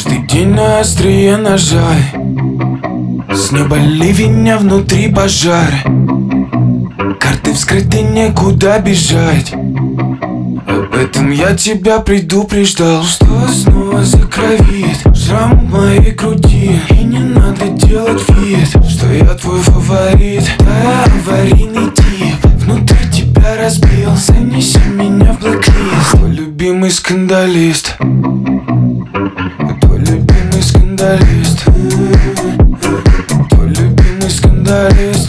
Каждый день на острие ножа. С неба ливень, а внутри пожар. Карты вскрыты, некуда бежать. Об этом я тебя предупреждал. Что снова закровит шрам в моей груди. И не надо делать вид, что я твой фаворит. Да, аварийный тип, внутри тебя разбил. Занеси меня в блэк-лист. Твой любимый скандалист. Твой любимый скандалист. Твой любимый скандалист.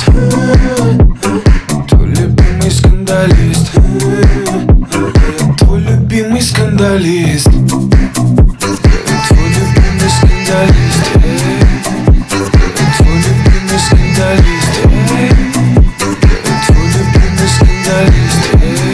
Твой любимый скандалист. Твой любимый скандалист. Твой любимый скандалист. Твой любимый скандалист. Твой любимый скандалист.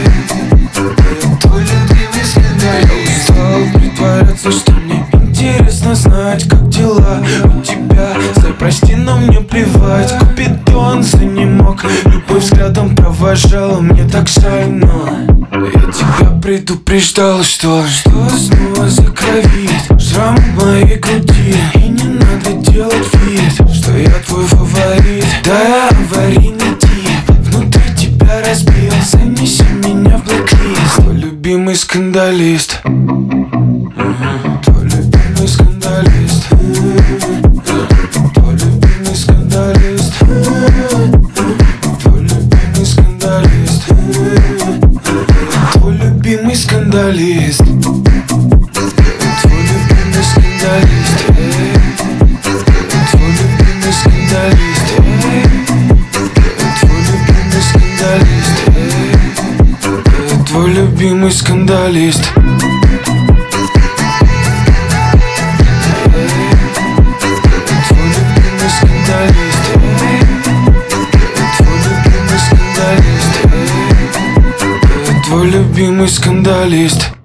Твой любимый скандалист. Я устал притворяться, что мне интересно знать, как дела у тебя. Зай, прости, но мне плевать. Купидон занемог, любовь взглядом провожала. Мне так жаль, но я тебя предупреждал, что снова закровит шрам в моей груди. И не надо делать вид, что я твой фаворит. Да, я аварийный тип, внутри тебя разбил. Занеси меня в блэк-лист. Твой любимый скандалист. Твой любимый скандалист. Твой любимый скандалист. Твой любимый скандалист. Твой любимый скандалист. Твой любимый скандалист. Твой любимый скандалист. Твой любимый скандалист. Твой любимый скандалист. Твой любимый скандалист.